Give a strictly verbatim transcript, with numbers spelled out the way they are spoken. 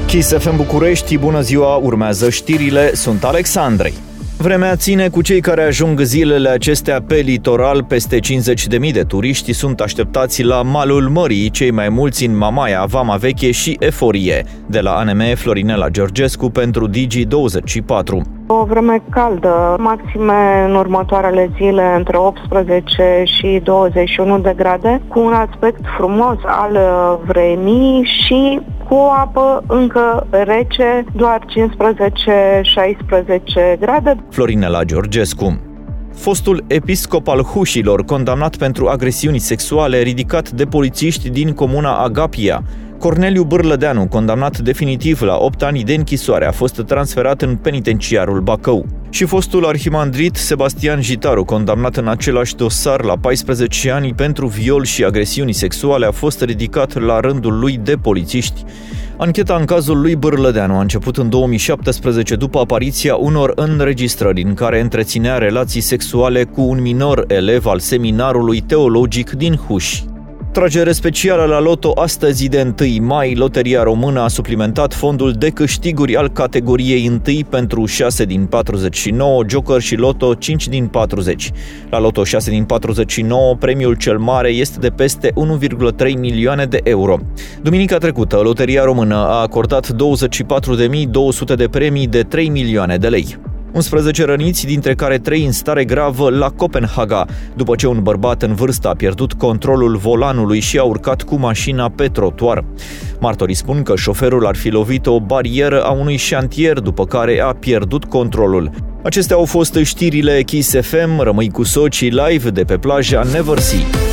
Kiss F M București, bună ziua, urmează știrile, sunt Alexandrei. Vremea ține cu cei care ajung zilele acestea pe litoral. Peste cincizeci de mii de turiști sunt așteptați la malul mării, cei mai mulți în Mamaia, Vama Veche și Eforie. De la A N M, Florinela Georgescu pentru Digi douăzeci și patru. O vreme caldă, maxime în următoarele zile între optsprezece și douăzeci și unu de grade, cu un aspect frumos al vremii și cu o apă încă rece, doar cincisprezece șaisprezece grade. Florinela Georgescu. Fostul episcop al Hușilor, condamnat pentru agresiuni sexuale, ridicat de polițiști din comuna Agapia. Corneliu Bârlădeanu, condamnat definitiv la opt ani de închisoare, a fost transferat în penitenciarul Bacău. Și fostul arhimandrit Sebastian Jitaru, condamnat în același dosar la paisprezece ani pentru viol și agresiuni sexuale, a fost ridicat la rândul lui de polițiști. Ancheta în cazul lui Bârlădeanu a început în două mii șaptesprezece după apariția unor înregistrări în care întreținea relații sexuale cu un minor elev al seminarului teologic din Huși. Tragere specială la loto astăzi de întâi mai. Loteria Română a suplimentat fondul de câștiguri al categoriei unu pentru șase din patruzeci și nouă, Joker și Loto cinci din patruzeci. La Loto șase din patruzeci și nouă, premiul cel mare este de peste unu virgulă trei milioane de euro. Duminica trecută, Loteria Română a acordat douăzeci și patru de mii două sute de premii de trei milioane de lei. unsprezece răniți, dintre care trei în stare gravă la Copenhaga, după ce un bărbat în vârstă a pierdut controlul volanului și a urcat cu mașina pe trotuar. Martorii spun că șoferul ar fi lovit o barieră a unui șantier, după care a pierdut controlul. Acestea au fost știrile Kiss F M, rămâi cu Soci live de pe plaja Neversea.